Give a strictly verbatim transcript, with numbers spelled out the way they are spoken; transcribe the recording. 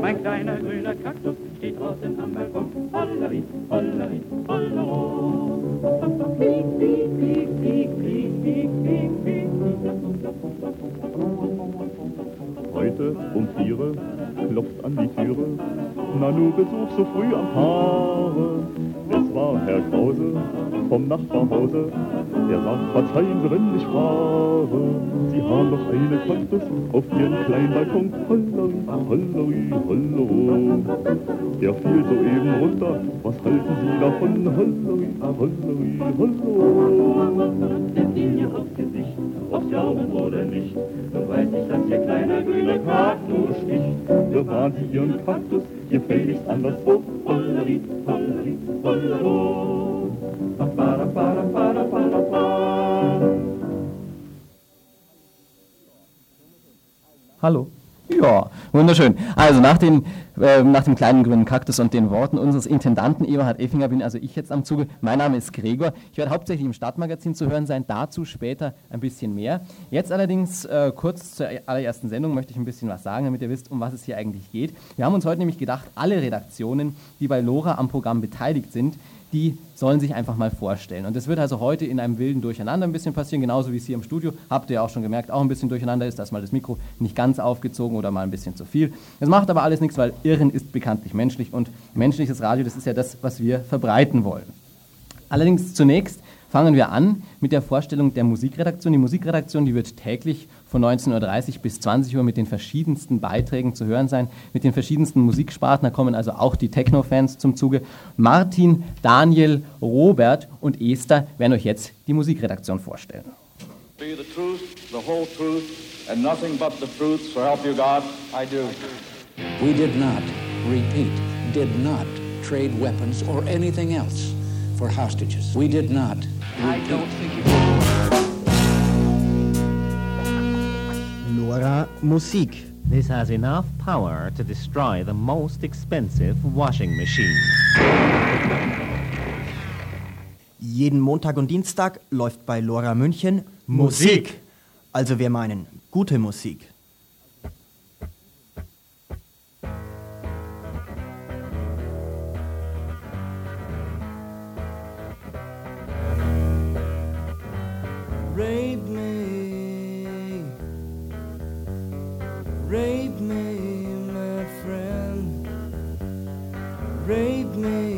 Mein kleiner grüner Kaktus steht draußen am Balkon. Holleri, holleri, hollero. Piep, piep, piep, piep, piep, piep, piep, piep. Heute um viere klopft an die Türe, Nanu Besuch so früh am Haare. Es war Herr Krause vom Nachbarhause, der sagt, verzeihen Sie, wenn ich frage. Sie haben doch eine Kaktus auf Ihren kleinen Balkon. Holleri, holleri, hollero. Der fiel soeben runter, was halten Sie davon? Holleri, holleri, hollero. Der fiel mir aufs Gesicht, aufs Augen oder nicht. Nun weiß ich, dass Ihr kleiner grüner Kaktus sticht. Bewahren Sie Ihren Kaktus, gefälligst anderswo. Holleri, holleri, hollero. Ba, ba, ba, ba, ba, ba, ba. Hallo. Ja, wunderschön. Also nach, den, äh, nach dem kleinen grünen Kaktus und den Worten unseres Intendanten Eberhard Effinger bin also ich jetzt am Zuge. Mein Name ist Gregor. Ich werde hauptsächlich im Stadtmagazin zu hören sein, dazu später ein bisschen mehr. Jetzt allerdings äh, kurz zur allerersten Sendung möchte ich ein bisschen was sagen, damit ihr wisst, um was es hier eigentlich geht. Wir haben uns heute nämlich gedacht, alle Redaktionen, die bei LoRa am Programm beteiligt sind, die sollen sich einfach mal vorstellen. Und das wird also heute in einem wilden Durcheinander ein bisschen passieren, genauso wie es hier im Studio, habt ihr auch schon gemerkt, auch ein bisschen durcheinander ist, dass mal das Mikro nicht ganz aufgezogen oder mal ein bisschen zu viel. Das macht aber alles nichts, weil Irren ist bekanntlich menschlich und menschliches Radio, das ist ja das, was wir verbreiten wollen. Allerdings zunächst fangen wir an mit der Vorstellung der Musikredaktion. Die Musikredaktion, die wird täglich von neunzehn Uhr dreißig bis zwanzig Uhr mit den verschiedensten Beiträgen zu hören sein, mit den verschiedensten Musiksparten. Da kommen also auch die Techno-Fans zum Zuge. Martin, Daniel, Robert und Esther werden euch jetzt die Musikredaktion vorstellen. Be the truth, the whole truth, and nothing but the truth, so help you God, I do. We did not, repeat, did not trade weapons or anything else for hostages. We did not. I don't think you LoRa Musik. This has enough power to destroy the most expensive washing machine. Jeden Montag und Dienstag läuft bei LoRa München Musik. Also wir meinen gute Musik. Rape me, rape me, my friend, rape me.